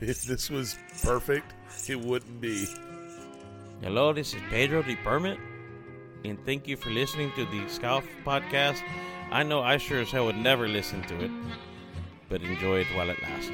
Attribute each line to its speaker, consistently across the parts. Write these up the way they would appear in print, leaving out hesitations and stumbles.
Speaker 1: If this was perfect, it wouldn't be.
Speaker 2: Hello, this is Pedro the Permit, and thank you for listening to the Scout Podcast. I know I sure as hell would never listen to it, but enjoy it while it lasts.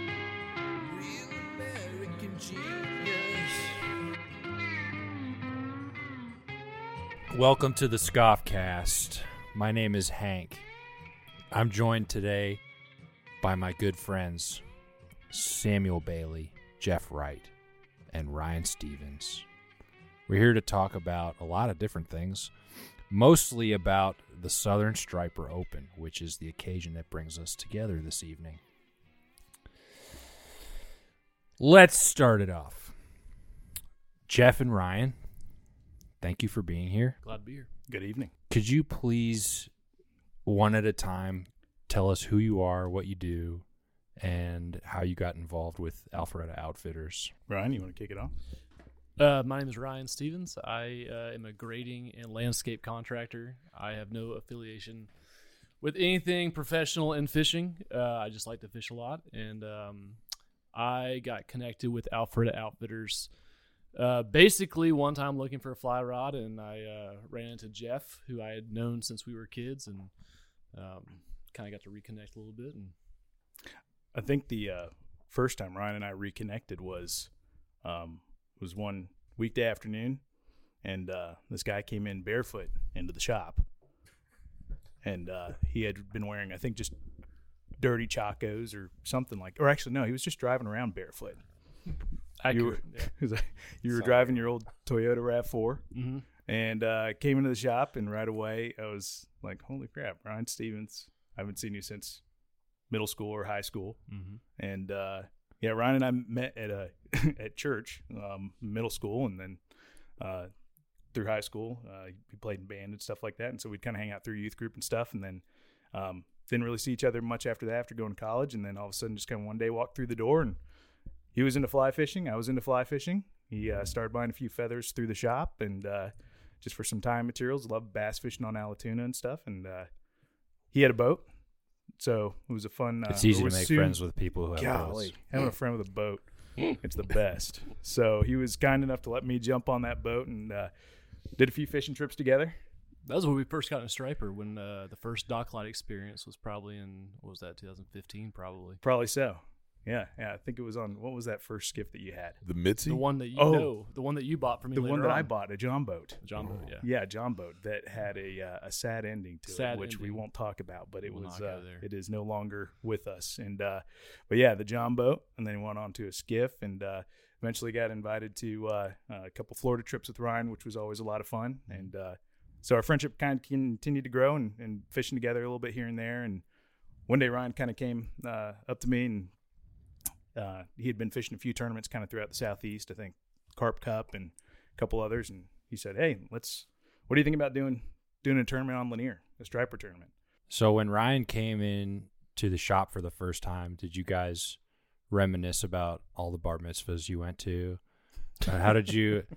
Speaker 3: Welcome to the Scoffcast. My name is Hank. I'm joined today by my good friends Samuel Bailey, Jeff Wright, and Ryan Stevens. We're here to talk about a lot of different things, mostly about the Southern Striper Open, which is the occasion that brings us together this evening. Let's start it off. Jeff and Ryan, thank you for being here.
Speaker 4: Glad to be here.
Speaker 5: Good evening.
Speaker 3: Could you please, one at a time, tell us who you are, what you do, and how you got involved with Alpharetta Outfitters?
Speaker 5: Ryan, you want to kick it off?
Speaker 4: My name is Ryan Stevens. I am a grading and landscape contractor. I have no affiliation with anything professional in fishing. I just like to fish a lot, and I got connected with Alpharetta Outfitters basically one time looking for a fly rod, and I ran into Jeff, who I had known since we were kids, and kind of got to reconnect a little bit. And
Speaker 5: I think the first time Ryan and I reconnected was one weekday afternoon, and this guy came in barefoot into the shop, and he had been wearing, I think, just dirty Chacos or something like, or actually no, he was just driving around barefoot.
Speaker 4: accurate.
Speaker 5: You were driving your old Toyota RAV4,
Speaker 4: Mm-hmm.
Speaker 5: and came into the shop, and right away I was like, holy crap, Ryan Stevens. I haven't seen you since middle school or high school.
Speaker 4: Mm-hmm.
Speaker 5: And yeah, Ryan and I met at at church, middle school, and then through high school. We played in band and stuff like that, and so we'd kind of hang out through youth group and stuff, and then didn't really see each other much after that, after going to college. And then all of a sudden, just kind of one day walked through the door, and he was into fly fishing. I was into fly fishing. He started buying a few feathers through the shop, and just for some time materials. Loved bass fishing on Allatoona and stuff, and he had a boat. So it was a fun.
Speaker 3: It's easy to make friends with people who have
Speaker 5: Golly,
Speaker 3: boats.
Speaker 5: having a friend with a boat, it's the best. So he was kind enough to let me jump on that boat, and did a few fishing trips together.
Speaker 4: That was when we first got in Striper, when the first docklight experience was probably in, what was that, 2015 probably.
Speaker 5: Probably so. Yeah. I think it was on, what was that first skiff that you had?
Speaker 1: The Mitzi?
Speaker 4: The one that you
Speaker 5: Oh.
Speaker 4: the one that you bought for me
Speaker 5: The
Speaker 4: later
Speaker 5: one that I
Speaker 4: on.
Speaker 5: bought, a John boat.
Speaker 4: John boat, yeah.
Speaker 5: Yeah, John boat that had a sad ending to
Speaker 4: Sad
Speaker 5: it, which we
Speaker 4: ending.
Speaker 5: won't talk about, but it
Speaker 4: We'll
Speaker 5: was
Speaker 4: not go there.
Speaker 5: it is no longer with us. And but yeah, the John boat, and then went on to a skiff, and eventually got invited to a couple Florida trips with Ryan, which was always a lot of fun. And so our friendship kind of continued to grow, and fishing together a little bit here and there. And one day Ryan kind of came up to me, and he had been fishing a few tournaments kind of throughout the Southeast, I think Carp Cup and a couple others. And he said, hey, what do you think about doing a tournament on Lanier, a striper tournament?
Speaker 3: So when Ryan came in to the shop for the first time, did you guys reminisce about all the bar mitzvahs you went to? How did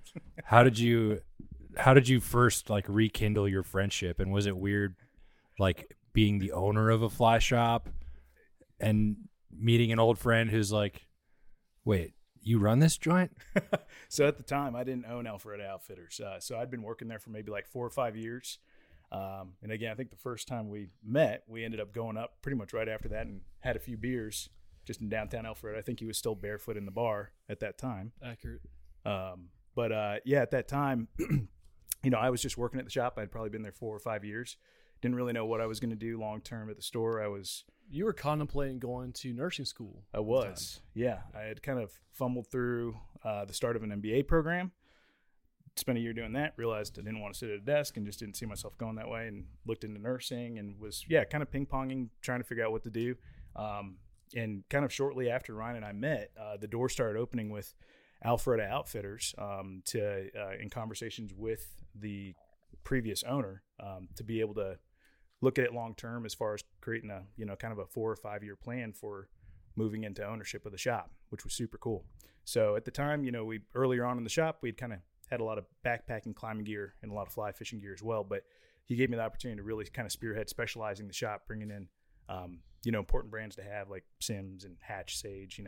Speaker 3: you first like rekindle your friendship? And was it weird, like being the owner of a fly shop and meeting an old friend who's like, wait, you run this joint?
Speaker 5: So at the time, I didn't own Alpharetta Outfitters. So I'd been working there for maybe like 4 or 5 years. And again, I think the first time we met, we ended up going up pretty much right after that and had a few beers just in downtown Alpharetta. I think he was still barefoot in the bar at that time.
Speaker 4: Accurate.
Speaker 5: But yeah, at that time, I was just working at the shop. I'd probably been there 4 or 5 years. Didn't really know what I was going to do long term at the store.
Speaker 4: You were contemplating going to nursing school.
Speaker 5: I was. Yeah. I had kind of fumbled through the start of an MBA program. Spent a year doing that, realized I didn't want to sit at a desk, and just didn't see myself going that way, and looked into nursing, and was, kind of ping-ponging, trying to figure out what to do. And kind of shortly after Ryan and I met, the door started opening with Alpharetta Outfitters in conversations with the previous owner to be able to look at it long term as far as creating a kind of a 4 or 5 year plan for moving into ownership of the shop, which was super cool. So at the time, we earlier on in the shop, we'd kind of had a lot of backpacking climbing gear and a lot of fly fishing gear as well. But he gave me the opportunity to really kind of spearhead specializing the shop, bringing in, important brands to have like Sims and Hatch Sage,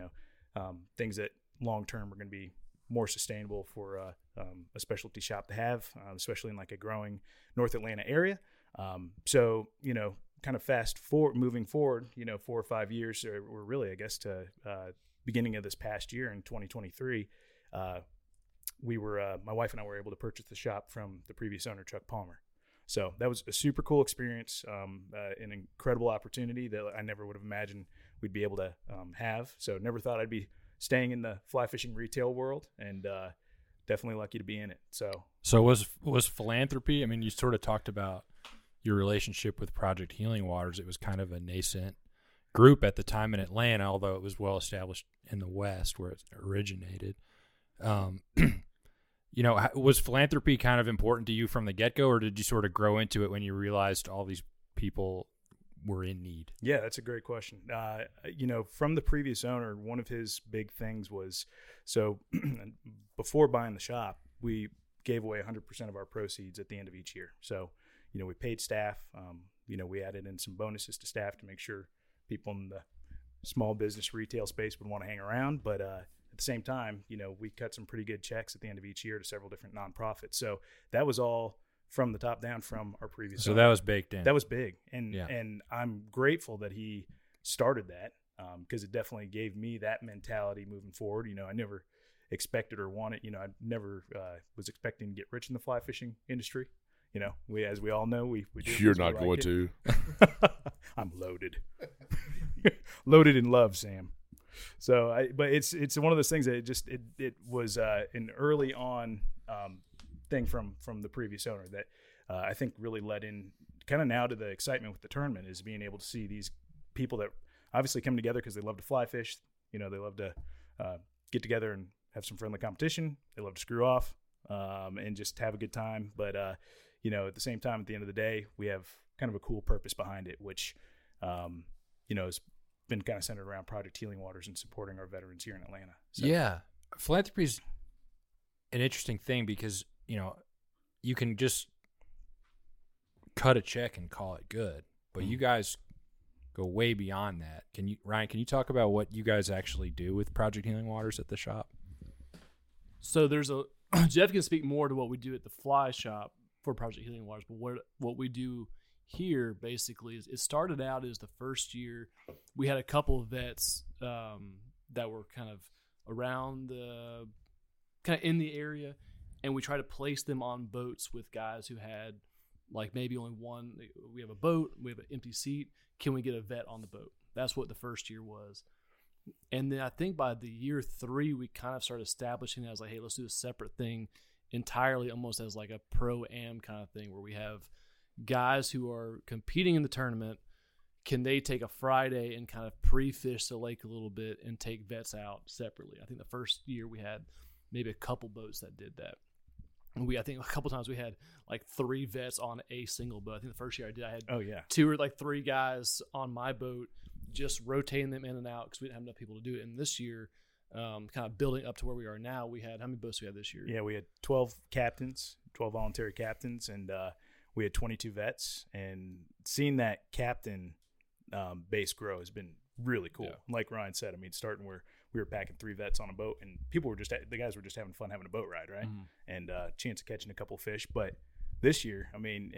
Speaker 5: things that long term are going to be more sustainable for a specialty shop to have, especially in like a growing North Atlanta area. So, kind of moving forward, 4 or 5 years, or really, I guess, to beginning of this past year in 2023, we were, my wife and I were able to purchase the shop from the previous owner, Chuck Palmer. So that was a super cool experience, an incredible opportunity that I never would have imagined we'd be able to have. So never thought I'd be staying in the fly fishing retail world, and definitely lucky to be in it.
Speaker 3: So was philanthropy, I mean, you sort of talked about your relationship with Project Healing Waters. It was kind of a nascent group at the time in Atlanta, although it was well established in the West where it originated. Was philanthropy kind of important to you from the get-go, or did you sort of grow into it when you realized all these people were in need?
Speaker 5: Yeah, that's a great question. From the previous owner, one of his big things was, so before buying the shop, we gave away 100% of our proceeds at the end of each year. So, we paid staff, we added in some bonuses to staff to make sure people in the small business retail space would want to hang around. But at the same time, we cut some pretty good checks at the end of each year to several different nonprofits. So that was all from the top down from our previous owner.
Speaker 3: That was baked in.
Speaker 5: That was big. And I'm grateful that he started that, because it definitely gave me that mentality moving forward. I never expected or wanted, I never was expecting to get rich in the fly fishing industry. As we all know, we do.
Speaker 1: You're not going to.
Speaker 5: I'm loaded. Loaded in love, Sam. So, but it's one of those things that it was an early on thing from the previous owner that I think really led in kind of now to the excitement with the tournament, is being able to see these people that obviously come together because they love to fly fish. They love to get together and have some friendly competition. They love to screw off and just have a good time. But at the same time, at the end of the day, we have kind of a cool purpose behind it, which has been kind of centered around Project Healing Waters and supporting our veterans here in Atlanta. So.
Speaker 3: Yeah, philanthropy is an interesting thing because you can just cut a check and call it good, but you guys go way beyond that. Ryan, can you talk about what you guys actually do with Project Healing Waters at the shop?
Speaker 4: So there's Jeff can speak more to what we do at the fly shop for Project Healing Waters, but what we do here basically is, it started out as the first year we had a couple of vets that were kind of around in the area, and we try to place them on boats with guys who had like maybe only one. We have a boat, we have an empty seat. Can we get a vet on the boat? That's what the first year was. And then I think by the year 3, we kind of started establishing that as like, hey, let's do a separate thing entirely, almost as like a pro-am kind of thing, where we have guys who are competing in the tournament. Can they take a Friday and kind of pre-fish the lake a little bit and take vets out separately? I think the first year we had maybe a couple boats that did that. I think a couple times we had like 3 vets on a single boat. I think the first year I had 2 or like 3 guys on my boat, just rotating them in and out because we didn't have enough people to do it. And this year, kind of building up to where we are now, we had, how many boats do we have this year?
Speaker 5: Yeah, we had 12 captains, 12 voluntary captains, and we had 22 vets. And seeing that captain base grow has been really cool. Yeah. Like Ryan said, I mean, starting where we were packing 3 vets on a boat, and the guys were just having fun having a boat ride, right? Mm-hmm. And chance of catching a couple fish. But this year, I mean,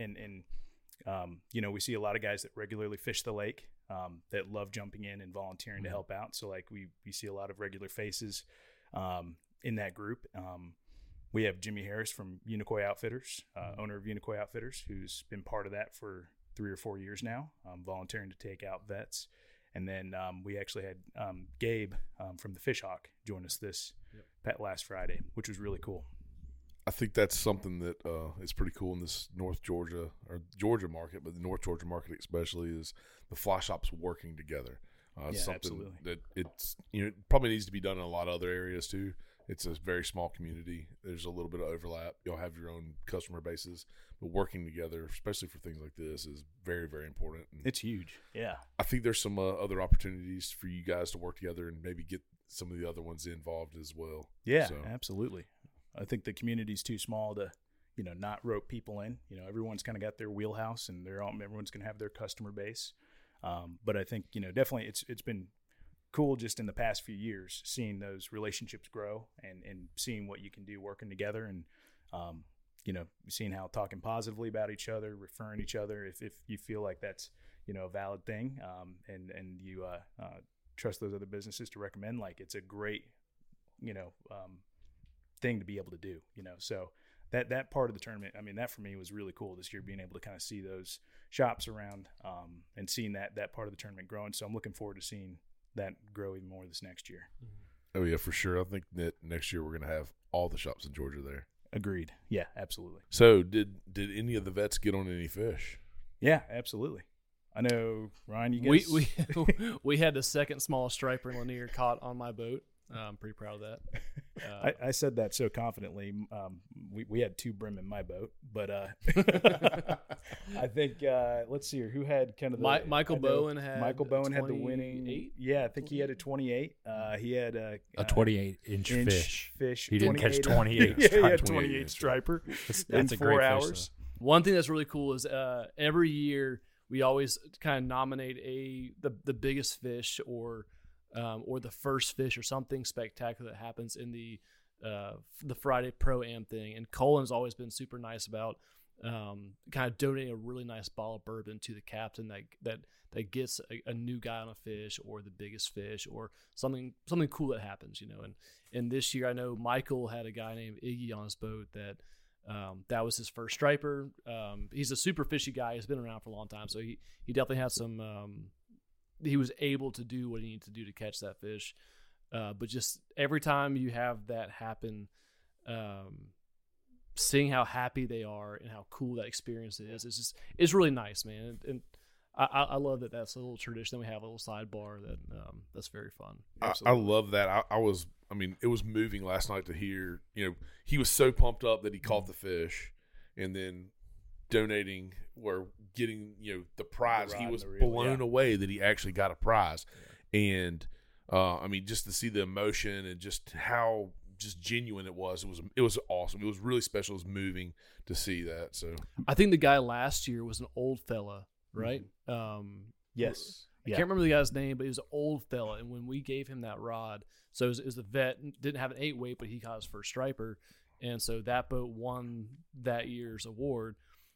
Speaker 5: we see a lot of guys that regularly fish the lake, that love jumping in and volunteering to help out. So like we see a lot of regular faces in that group. We have Jimmy Harris from Unicoi Outfitters, owner of Unicoi Outfitters, who's been part of that for 3 or 4 years now, volunteering to take out vets. And then we actually had Gabe from the Fish Hawk join us this last Friday, which was really cool.
Speaker 1: I think that's something that is pretty cool in this North Georgia or Georgia market, but the North Georgia market especially, is the fly shops working together. Something
Speaker 5: absolutely.
Speaker 1: That it's it probably needs to be done in a lot of other areas too. It's a very small community. There's a little bit of overlap. You'll have your own customer bases, but working together, especially for things like this, is very, very important. And
Speaker 5: it's huge. Yeah.
Speaker 1: I think there's some other opportunities for you guys to work together and maybe get some of the other ones involved as well.
Speaker 5: Yeah, absolutely. I think the community's too small to, not rope people in. Everyone's kind of got their wheelhouse, and everyone's going to have their customer base. But I think, definitely it's been cool just in the past few years, seeing those relationships grow and seeing what you can do working together and, seeing how talking positively about each other, referring each other, if you feel like that's, a valid thing, and you trust those other businesses to recommend, like it's a great, thing to be able to do, so that part of the tournament, I mean, that for me was really cool this year, being able to kind of see those shops around, and seeing that part of the tournament growing. So I'm looking forward to seeing that grow even more this next year.
Speaker 1: Oh yeah, for sure. I think that next year we're going to have all the shops in Georgia there.
Speaker 5: Agreed. Yeah, absolutely.
Speaker 1: So did any of the vets get on any fish?
Speaker 5: Yeah, absolutely. I know, Ryan, you guys.
Speaker 4: We had the second smallest striper in Lanier caught on my boat. I'm pretty proud of that.
Speaker 5: I said that so confidently. We had 2 brim in my boat, but I think let's see here, who had kind of the
Speaker 4: Michael Bowen had
Speaker 5: the winning. Yeah, I think he had a 28. He had a
Speaker 3: 28-inch fish. He didn't catch 28.
Speaker 5: Yeah, he had 28 striper in
Speaker 3: a
Speaker 5: 4
Speaker 3: great
Speaker 5: hours.
Speaker 3: fish,
Speaker 4: One thing that's really cool is every year we always kind of nominate the biggest fish or the first fish or something spectacular that happens in the Friday Pro-Am thing. And Colin's always been super nice about kind of donating a really nice bottle of bourbon to the captain that gets a new guy on a fish or the biggest fish or something cool that happens, And this year I know Michael had a guy named Iggy on his boat that was his first striper. He's a super fishy guy. He's been around for a long time, so he definitely has some. He was able to do what he needed to do to catch that fish. But just every time you have that happen, seeing how happy they are and how cool that experience is, it's really nice, man. And I love that that's a little tradition. We have a little sidebar that's very fun.
Speaker 1: I love that. It was moving last night to hear, he was so pumped up that he caught the fish and then donating or getting, the prize. He was blown away that he actually got a prize. Yeah. And, just to see the emotion and just how just genuine it was awesome. It was really special. It was moving to see that. So
Speaker 4: I think the guy last year was an old fella, right?
Speaker 5: Yes.
Speaker 4: I can't remember the guy's name, but he was an old fella. And when we gave him that rod, so it was a vet, didn't have an 8-weight, but he caught his first striper. And so that boat won that year's award.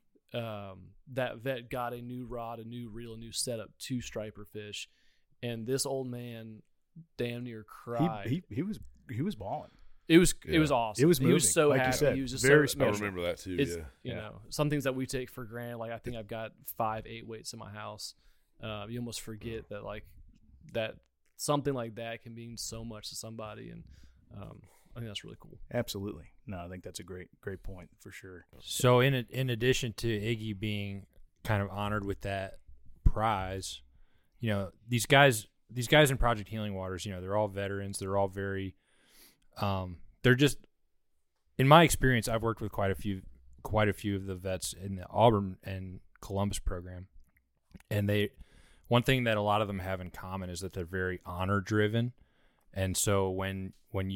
Speaker 4: That vet got a new rod, a new reel, a new setup, 2 striper fish. And this old man damn near cried.
Speaker 5: He was balling.
Speaker 4: It was awesome.
Speaker 5: It was moving.
Speaker 4: He was so
Speaker 5: like
Speaker 4: happy.
Speaker 5: You said,
Speaker 4: he was just
Speaker 5: very
Speaker 4: so
Speaker 5: special.
Speaker 1: I remember that too.
Speaker 4: Some things that we take for granted. Like I think I've got 5 8-weights in my house. You almost forget that something like that can mean so much to somebody, and I think that's really cool.
Speaker 5: Absolutely. No, I think that's a great point for sure.
Speaker 3: So in addition to Iggy being kind of honored with that prize, these guys in Project Healing Waters, they're all veterans. They're all very, they're just, in my experience, I've worked with quite a few of the vets in the Auburn and Columbus program, and one thing that a lot of them have in common is that they're very honor driven, and so when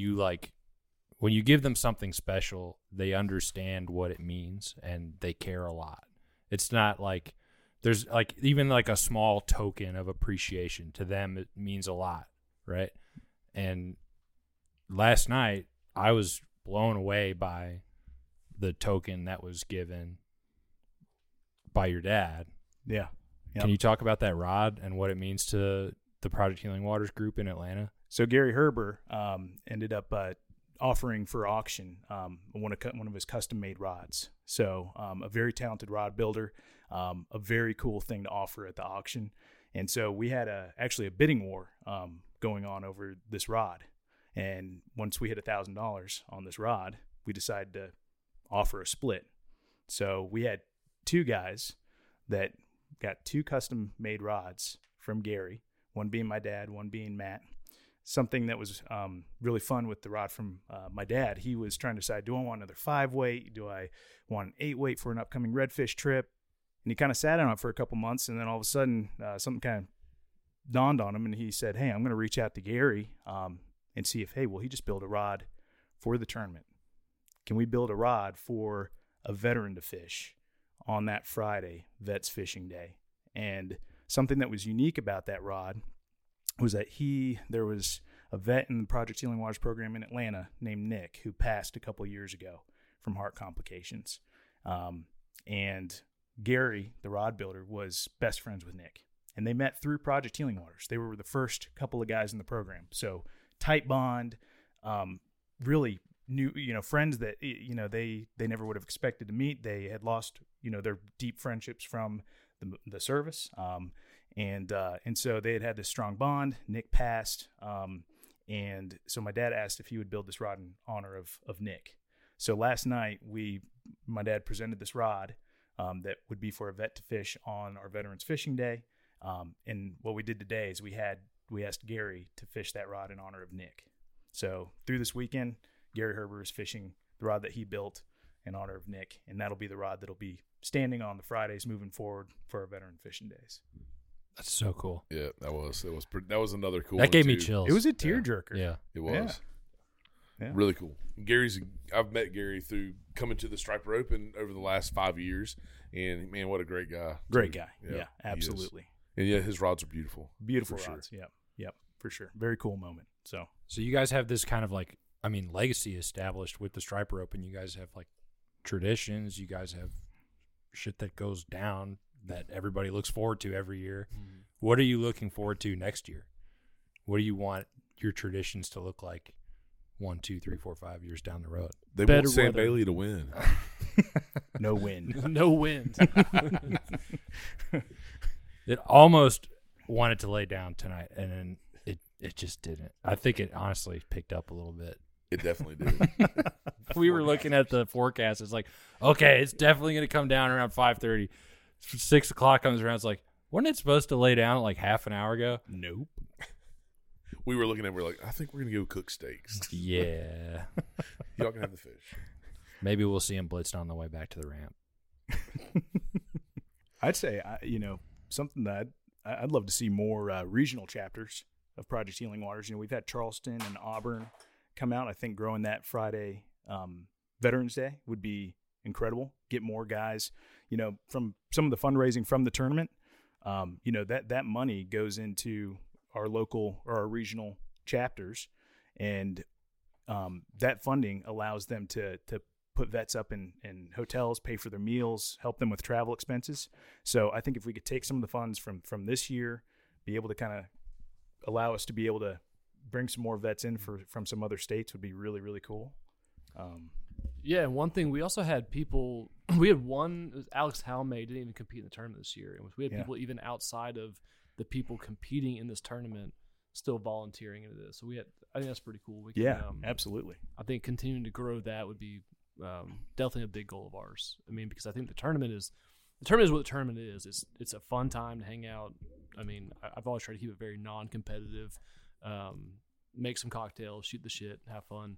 Speaker 3: you give them something special, they understand what it means and they care a lot. It's not like there's even a small token of appreciation to them. It means a lot, right? And last night I was blown away by the token that was given by your dad.
Speaker 5: Yeah. Yep.
Speaker 3: Can you talk about that rod and what it means to the Project Healing Waters group in Atlanta?
Speaker 5: So Gary Herber ended up offering for auction one of his custom-made rods. So a very talented rod builder, a very cool thing to offer at the auction. And so we had actually a bidding war going on over this rod. And once we hit $1,000 on this rod, we decided to offer a split. So we had 2 guys that got 2 custom-made rods from Gary, one being my dad, one being Matt. Something that was really fun with the rod from my dad, he was trying to decide, do I want another 5-weight? Do I want an 8-weight for an upcoming redfish trip? And he kind of sat on it for a couple months, and then all of a sudden something kind of dawned on him, and he said, hey, I'm going to reach out to Gary and see if, will he just build a rod for the tournament? Can we build a rod for a veteran to fish on that Friday, Vets Fishing Day? And something that was unique about that rod was that there was a vet in the Project Healing Waters program in Atlanta named Nick who passed a couple of years ago from heart complications. And Gary, the rod builder, was best friends with Nick. And they met through Project Healing Waters. They were the first couple of guys in the program. So tight bond, really new, friends that, they never would have expected to meet. They had lost, their deep friendships from the service. And so they had this strong bond. Nick passed. And so my dad asked if he would build this rod in honor of Nick. So last night my dad presented this rod that would be for a vet to fish on our Veterans Fishing Day. And what we did today is we asked Gary to fish that rod in honor of Nick. So through this weekend, Gary Herber is fishing the rod that he built in honor of Nick, and that'll be the rod that'll be standing on the Fridays moving forward for our Veteran Fishing Days.
Speaker 3: That's so cool.
Speaker 1: Yeah, that was another cool.
Speaker 3: That gave me
Speaker 1: too.
Speaker 3: chills.
Speaker 5: It was a tearjerker.
Speaker 3: Yeah.
Speaker 1: It was.
Speaker 5: Yeah.
Speaker 1: Really cool. I've met Gary through coming to the Striper Open over the last 5 years, and man, what a great guy.
Speaker 5: Great
Speaker 1: too.
Speaker 5: guy.
Speaker 1: Yeah,
Speaker 5: Yeah, absolutely.
Speaker 1: And yeah, his rods are beautiful.
Speaker 5: Beautiful
Speaker 1: For
Speaker 5: rods. Yep, for sure. Very cool moment. So
Speaker 3: you guys have this kind of legacy established with the Striper Open. You guys have traditions. You guys have shit that goes down that everybody looks forward to every year. Mm-hmm. What are you looking forward to next year? What do you want your traditions to look like 1, 2, 3, 4, 5 years down the road?
Speaker 1: They
Speaker 4: Better
Speaker 1: want Sam
Speaker 4: weather.
Speaker 1: Bailey to win.
Speaker 5: no wind.
Speaker 4: No wind.
Speaker 3: It almost wanted to lay down tonight, and then it just didn't. I think it honestly picked up a little bit.
Speaker 1: It definitely did.
Speaker 3: We were looking at the forecast. It's like, okay, it's definitely going to come down around 5:30. 6 o'clock comes around. It's like, wasn't it supposed to lay down like half an hour ago?
Speaker 5: Nope.
Speaker 1: We were looking at it, we're like, I think we're going to go cook steaks.
Speaker 3: Yeah.
Speaker 1: Y'all can have the fish.
Speaker 3: Maybe we'll see him blitzed on the way back to the ramp.
Speaker 5: I'd say, something that I'd love to see more regional chapters of Project Healing Waters. We've had Charleston and Auburn come out. I think growing that Friday Veterans Day would be incredible. Get more guys, from some of the fundraising from the tournament. That money goes into our local or our regional chapters, and that funding allows them to put vets up in hotels, pay for their meals, help them with travel expenses. So I think if we could take some of the funds from this year, be able to kind of allow us to be able to bring some more vets in from some other states would be really, really cool.
Speaker 4: Yeah, and one thing, we also had people, we had one, it was Alex Halmay didn't even compete in the tournament this year. And we had people even outside of the people competing in this tournament still volunteering into this. So I think that's pretty cool. We can,
Speaker 5: absolutely.
Speaker 4: I think continuing to grow that would be definitely a big goal of ours. I mean, because I think the tournament is what the tournament is. It's a fun time to hang out. I mean, I've always tried to keep it very non-competitive, make some cocktails, shoot the shit, have fun.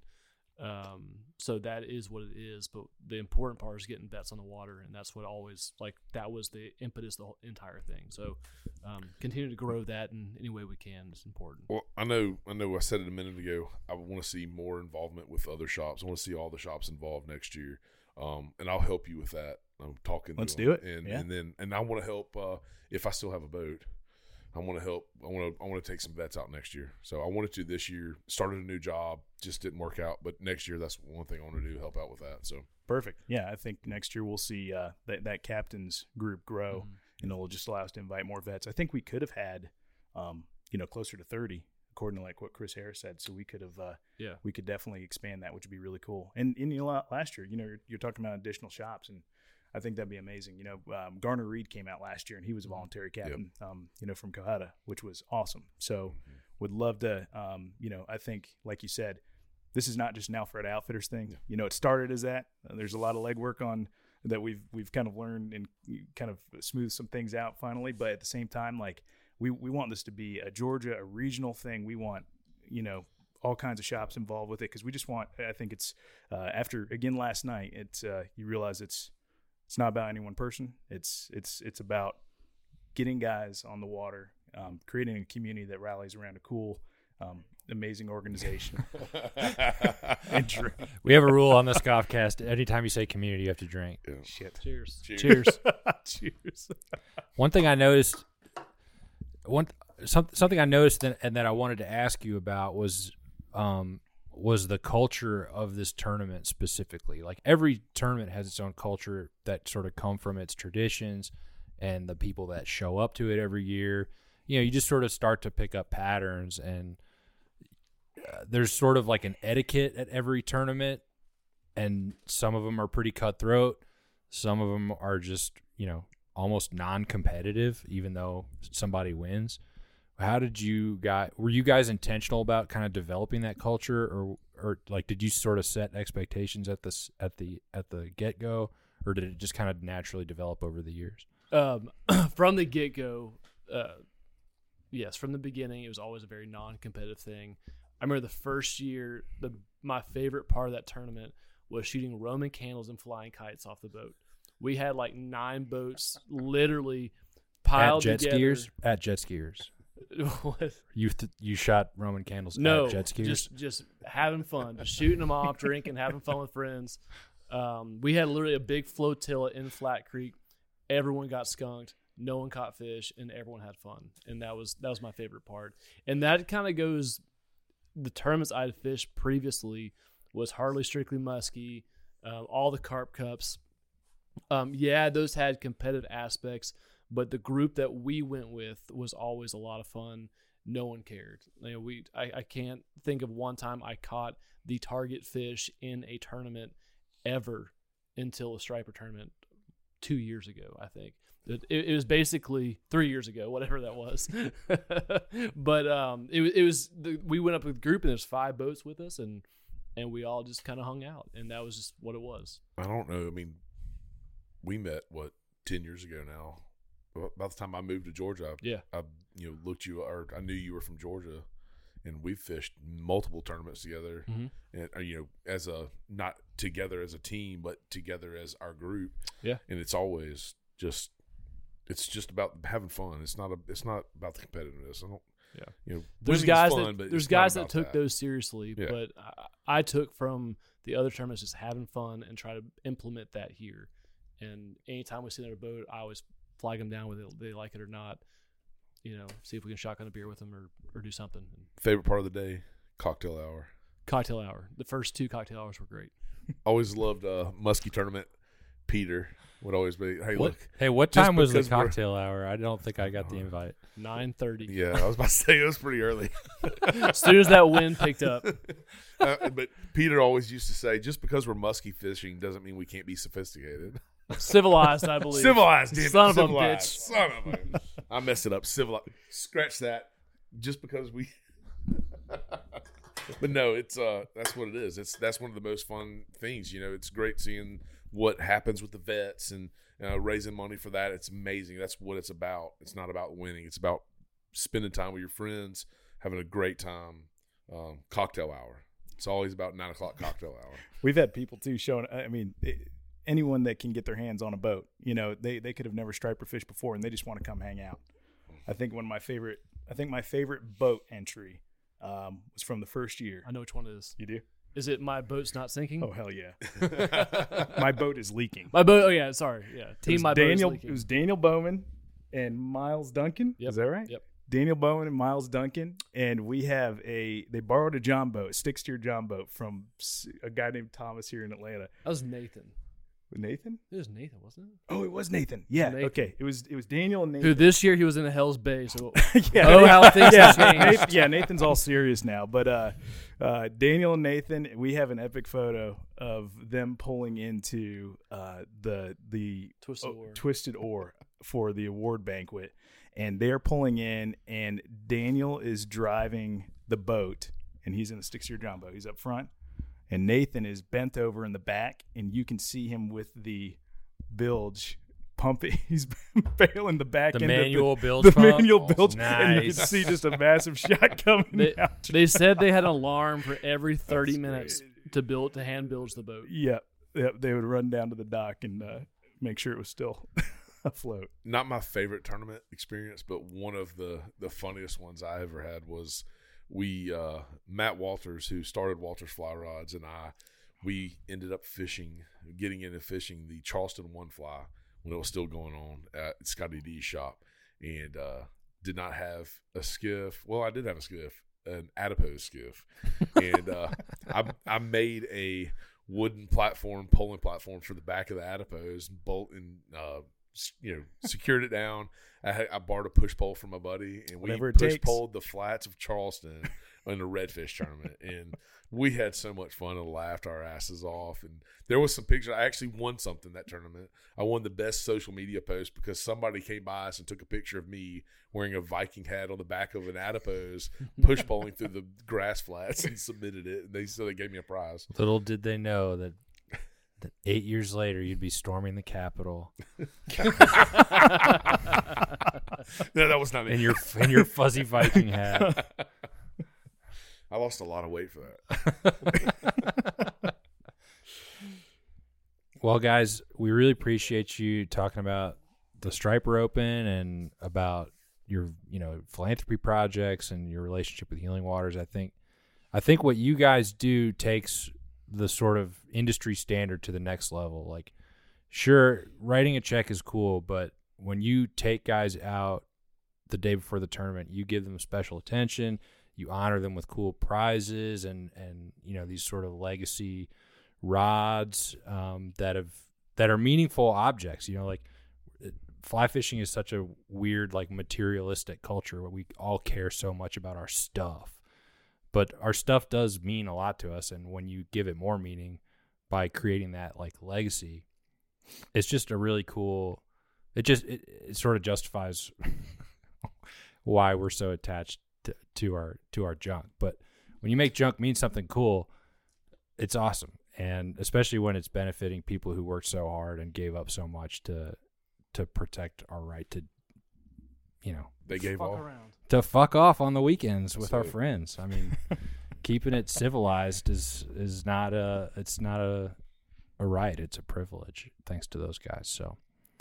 Speaker 4: So that is what it is. But the important part is getting vets on the water, and that's what always, that was the impetus, the whole entire thing. So continue to grow that in any way we can is important.
Speaker 1: Well, I know I said it a minute ago. I want to see more involvement with other shops. I want to see all the shops involved next year. And I'll help you with that. I'm talking.
Speaker 5: Let's
Speaker 1: to
Speaker 5: do
Speaker 1: them.
Speaker 5: it.
Speaker 1: And I want to help if I still have a boat. I want to help. I want to take some vets out next year. So I wanted to this year. Started a new job, just didn't work out. But next year, that's one thing I want to do, help out with that. So
Speaker 5: perfect. Yeah, I think next year we'll see that captain's group grow, and it'll just allow us to invite more vets. I think we could have had, closer to 30, according to what Chris Harris said. So we could have, we could definitely expand that, which would be really cool. And last year, you're talking about additional shops, and I think that'd be amazing. Garner Reed came out last year, and he was a voluntary captain, from Cohata, which was awesome. So would love to, I think, like you said, this is not just an Alpharetta Outfitters thing. It started as that. There's a lot of legwork on that we've kind of learned and kind of smoothed some things out finally. But at the same time, we want this to be a Georgia, a regional thing. We want, all kinds of shops involved with it, because we just want, I think it's, after, again, last night, it's you realize it's not about any one person. It's about getting guys on the water, creating a community that rallies around a cool, amazing organization.
Speaker 3: We have a rule on the Scoffcast. Anytime you say community, you have to drink.
Speaker 1: Yeah.
Speaker 5: Shit.
Speaker 4: Cheers.
Speaker 3: Cheers.
Speaker 5: Cheers.
Speaker 3: One thing I noticed, something I noticed and that I wanted to ask you about was the culture of this tournament specifically. Like every tournament has its own culture that sort of come from its traditions and the people that show up to it every year. You know, you just sort of start to pick up patterns, and there's sort of like an etiquette at every tournament, and some of them are pretty cutthroat. Some of them are just, you know, almost non-competitive, even though somebody wins. How did you guys? Were you guys intentional about kind of developing that culture, or like did you sort of set expectations at the get-go, or did it just kind of naturally develop over the years?
Speaker 4: From the get-go, yes, from the beginning, it was always a very non-competitive thing. I remember the first year, my favorite part of that tournament was shooting Roman candles and flying kites off the boat. We had like 9 boats literally piled
Speaker 3: at jet
Speaker 4: together.
Speaker 3: skiers. At jet skiers.
Speaker 4: What?
Speaker 3: You shot Roman candles
Speaker 4: No,
Speaker 3: at jet skiers?
Speaker 4: just having fun, just shooting them off, drinking, having fun with friends. We had literally a big flotilla in Flat Creek. Everyone got skunked. No one caught fish, and everyone had fun. And that was my favorite part. And that kind of goes. The tournaments I had fished previously was Harley Strictly Muskie, all the Carp Cups. Yeah, those had competitive aspects, but the group that we went with was always a lot of fun. No one cared. You know, I can't think of one time I caught the target fish in a tournament ever until a striper tournament 2 years ago, I think. It was basically 3 years ago, whatever that was. But we went up with a group, and there's 5 boats with us, and we all just kind of hung out, and that was just what it was.
Speaker 1: I don't know. I mean, we met 10 years ago now. By the time I moved to Georgia, I looked you, or I knew you were from Georgia, and we fished multiple tournaments together, and as not together as a team, but together as our group.
Speaker 4: Yeah,
Speaker 1: and it's always just. It's just about having fun. It's not about the competitiveness. I don't. Yeah.
Speaker 4: There's guys that took those seriously,
Speaker 1: Yeah.
Speaker 4: but I took from the other tournaments just having fun and try to implement that here. And anytime we see another boat, I always flag them down whether they like it or not. See if we can shotgun a beer with them or do something.
Speaker 1: Favorite part of the day, cocktail hour.
Speaker 4: Cocktail hour. The first 2 cocktail hours were great.
Speaker 1: Always loved Muskie tournament. Peter would always be, hey, look.
Speaker 3: Hey, what time was the cocktail hour? I don't think I got the invite.
Speaker 4: 9:30.
Speaker 1: Yeah, I was about to say it was pretty early.
Speaker 4: As soon as that wind picked up.
Speaker 1: But Peter always used to say, just because we're muskie fishing doesn't mean we can't be sophisticated.
Speaker 4: Civilized, I believe.
Speaker 1: Civilized, damn it.
Speaker 4: Son of a
Speaker 1: Civilized.
Speaker 4: bitch.
Speaker 1: Son of a I messed it up. Civilized. Scratch that. Just because we But no, it's that's what it is. That's one of the most fun things. It's great seeing what happens with the vets and raising money for that. It's amazing. That's what it's about. It's not about winning. It's about spending time with your friends, having a great time. Cocktail hour. It's always about 9 o'clock cocktail hour.
Speaker 5: We've had people too showing. I mean, anyone that can get their hands on a boat, they could have never striped or fished before, and they just want to come hang out. I think my favorite boat entry was from the first year.
Speaker 4: I know which one it is.
Speaker 5: You do?
Speaker 4: Is it My Boat's Not Sinking?
Speaker 5: Oh, hell yeah. My boat is leaking.
Speaker 4: My boat. Oh yeah, sorry. Yeah, Team My Boat is leaking.
Speaker 5: It was Daniel Bowman and Miles Duncan.
Speaker 4: Yep.
Speaker 5: Is that right?
Speaker 4: Yep.
Speaker 5: Daniel Bowman and Miles Duncan, and they borrowed a John boat, stick-steer John boat from a guy named Thomas here in Atlanta.
Speaker 4: That was Nathan.
Speaker 5: Nathan?
Speaker 4: It was Nathan, wasn't it?
Speaker 5: Oh, it was Nathan. Yeah.
Speaker 4: Nathan.
Speaker 5: Okay. It was Daniel and Nathan.
Speaker 4: Who this year he was in a Hell's Bay. So
Speaker 5: Yeah.
Speaker 4: how things have changed.
Speaker 5: Nathan's all serious now. But Daniel and Nathan, we have an epic photo of them pulling into the Twisted Oar for the award banquet, and they're pulling in, and Daniel is driving the boat, and he's in the stick-steer John boat. He's up front. And Nathan is bent over in the back, and you can see him with the bilge pumping. He's bailing the back end
Speaker 3: manual
Speaker 5: of
Speaker 3: bilge
Speaker 5: the
Speaker 3: pump?
Speaker 5: manual bilge,
Speaker 3: Nice.
Speaker 5: and you can see just a massive shot coming out.
Speaker 4: They said they had an alarm for every 30 minutes to hand bilge the boat.
Speaker 5: Yeah, they would run down to the dock and make sure it was still afloat.
Speaker 1: Not my favorite tournament experience, but one of the funniest ones I ever had was Matt Walters, who started Walters Fly Rods, and we ended up getting into fishing the Charleston One Fly when it was still going on at Scotty D's shop. And did not have a skiff. Well, I did have a skiff, an adipose skiff, and I made a wooden platform, polling platform for the back of the adipose, secured it down. I borrowed a push pole from my buddy, and we push poled the flats of Charleston in the redfish tournament, and we had so much fun and laughed our asses off. And there was some pictures. I actually won something that tournament. I won the best social media post because somebody came by us and took a picture of me wearing a Viking hat on the back of an adipose, push poling through the grass flats, and submitted it. And they gave me a prize.
Speaker 3: Little did they know that 8 years later you'd be storming the Capitol.
Speaker 1: No, that was not me.
Speaker 3: In your fuzzy Viking hat.
Speaker 1: I lost a lot of weight for that.
Speaker 3: Well, guys, we really appreciate you talking about the Striper Open and about your, philanthropy projects and your relationship with Healing Waters. I think what you guys do takes the sort of industry standard to the next level. Like, sure, writing a check is cool, but when you take guys out the day before the tournament, you give them special attention, you honor them with cool prizes and these sort of legacy rods that are meaningful objects. Like fly fishing is such a weird, like, materialistic culture where we all care so much about our stuff. But our stuff does mean a lot to us, and when you give it more meaning by creating that, like, legacy, it's just a really cool. It sort of justifies why we're so attached to our junk. But when you make junk mean something cool, it's awesome, and especially when it's benefiting people who worked so hard and gave up so much to protect our right to,
Speaker 1: they gave all.
Speaker 3: To fuck off on the weekends with our friends. I mean, keeping it civilized is not a right. It's a privilege, thanks to those guys. So,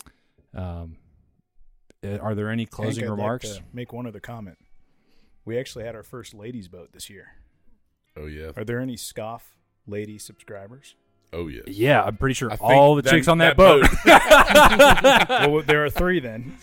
Speaker 3: are there any closing remarks?
Speaker 5: Like to make one other comment. We actually had our first ladies boat this year.
Speaker 1: Oh yeah.
Speaker 5: Are there any Scoff lady subscribers?
Speaker 1: Oh yeah.
Speaker 3: Yeah, I'm pretty sure all the chicks on that boat.
Speaker 5: Well, there are 3 then.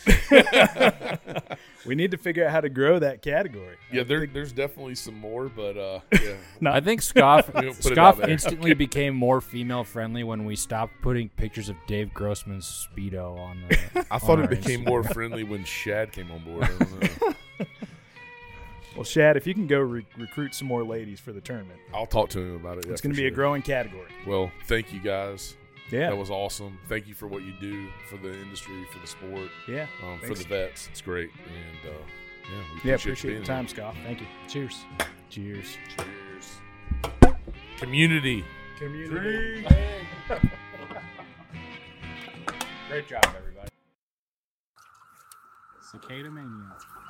Speaker 5: We need to figure out how to grow that category.
Speaker 1: Yeah, there's definitely some more, but yeah.
Speaker 3: No, I think Scoff instantly became more female friendly when we stopped putting pictures of Dave Grossman's Speedo on the.
Speaker 1: I thought it became more friendly when Shad came on board. I don't know.
Speaker 5: Well, Shad, if you can go recruit some more ladies for the tournament,
Speaker 1: I'll talk to him about it.
Speaker 5: It's going to be a growing category.
Speaker 1: Well, thank you guys.
Speaker 5: Yeah,
Speaker 1: that was awesome. Thank you for what you do for the industry, for the sport.
Speaker 5: Yeah,
Speaker 1: for the vets. It's great, and
Speaker 5: we appreciate your time, Scott. Thank you.
Speaker 4: Cheers.
Speaker 5: Cheers.
Speaker 1: Cheers. Community.
Speaker 3: Great job, everybody.
Speaker 5: Cicada Mania.